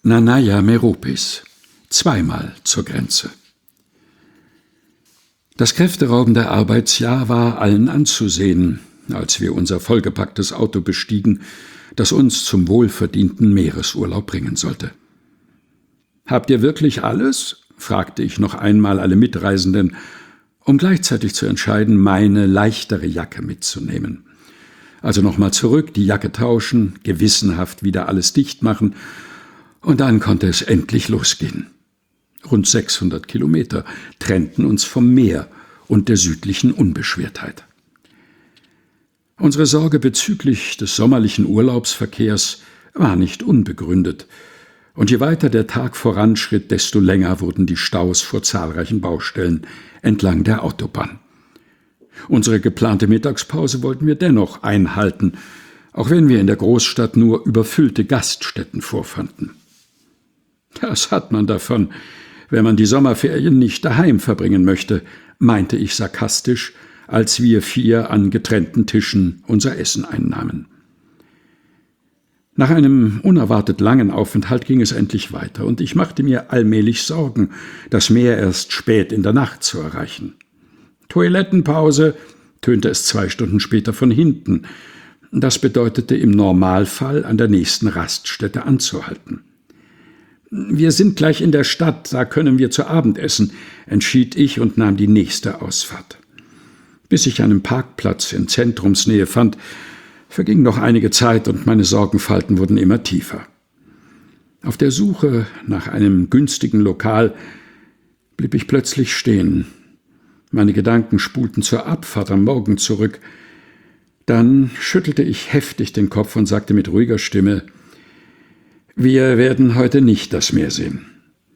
Nanaja Meropis, zweimal zur Grenze. Das kräfteraubende Arbeitsjahr war allen anzusehen, als wir unser vollgepacktes Auto bestiegen, das uns zum wohlverdienten Meeresurlaub bringen sollte. »Habt ihr wirklich alles?« fragte ich noch einmal alle Mitreisenden, um gleichzeitig zu entscheiden, meine leichtere Jacke mitzunehmen. Also nochmal zurück, die Jacke tauschen, gewissenhaft wieder alles dicht machen, und dann konnte es endlich losgehen. Rund 600 Kilometer trennten uns vom Meer und der südlichen Unbeschwertheit. Unsere Sorge bezüglich des sommerlichen Urlaubsverkehrs war nicht unbegründet, und je weiter der Tag voranschritt, desto länger wurden die Staus vor zahlreichen Baustellen entlang der Autobahn. Unsere geplante Mittagspause wollten wir dennoch einhalten, auch wenn wir in der Großstadt nur überfüllte Gaststätten vorfanden. Das hat man davon, wenn man die Sommerferien nicht daheim verbringen möchte, meinte ich sarkastisch, als wir 4 an getrennten Tischen unser Essen einnahmen. Nach einem unerwartet langen Aufenthalt ging es endlich weiter, und ich machte mir allmählich Sorgen, das Meer erst spät in der Nacht zu erreichen. »Toilettenpause«, tönte es 2 Stunden später von hinten. Das bedeutete im Normalfall, an der nächsten Raststätte anzuhalten. »Wir sind gleich in der Stadt, da können wir zu Abend essen«, entschied ich und nahm die nächste Ausfahrt. Bis ich einen Parkplatz in Zentrumsnähe fand, verging noch einige Zeit und meine Sorgenfalten wurden immer tiefer. Auf der Suche nach einem günstigen Lokal blieb ich plötzlich stehen. Meine Gedanken spulten zur Abfahrt am Morgen zurück. Dann schüttelte ich heftig den Kopf und sagte mit ruhiger Stimme: »Wir werden heute nicht das Meer sehen.«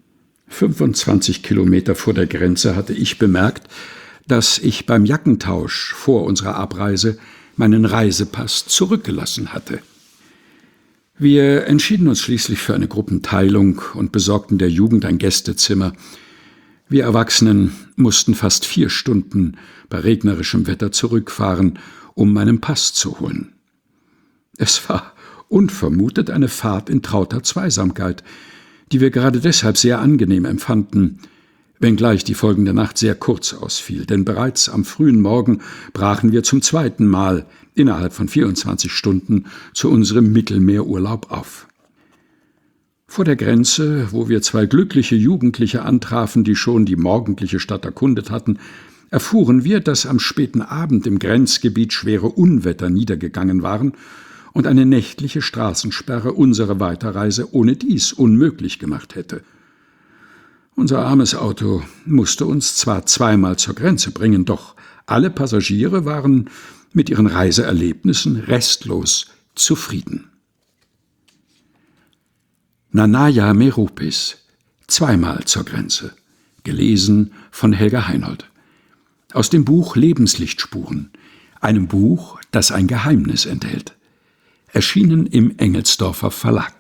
25 Kilometer vor der Grenze hatte ich bemerkt, dass ich beim Jackentausch vor unserer Abreise meinen Reisepass zurückgelassen hatte. Wir entschieden uns schließlich für eine Gruppenteilung und besorgten der Jugend ein Gästezimmer. Wir Erwachsenen mussten fast 4 Stunden bei regnerischem Wetter zurückfahren, um meinen Pass zu holen. Es war unvermutet eine Fahrt in trauter Zweisamkeit, die wir gerade deshalb sehr angenehm empfanden, wenngleich die folgende Nacht sehr kurz ausfiel, denn bereits am frühen Morgen brachen wir zum 2. Mal innerhalb von 24 Stunden zu unserem Mittelmeerurlaub auf. Vor der Grenze, wo wir 2 glückliche Jugendliche antrafen, die schon die morgendliche Stadt erkundet hatten, erfuhren wir, dass am späten Abend im Grenzgebiet schwere Unwetter niedergegangen waren und eine nächtliche Straßensperre unsere Weiterreise ohne dies unmöglich gemacht hätte. Unser armes Auto musste uns zwar 2-mal zur Grenze bringen, doch alle Passagiere waren mit ihren Reiseerlebnissen restlos zufrieden. Nanaja Meropis, zweimal zur Grenze. Gelesen von Helga Heinold. Aus dem Buch Lebenslichtspuren, einem Buch, das ein Geheimnis enthält. Erschienen im Engelsdorfer Verlag.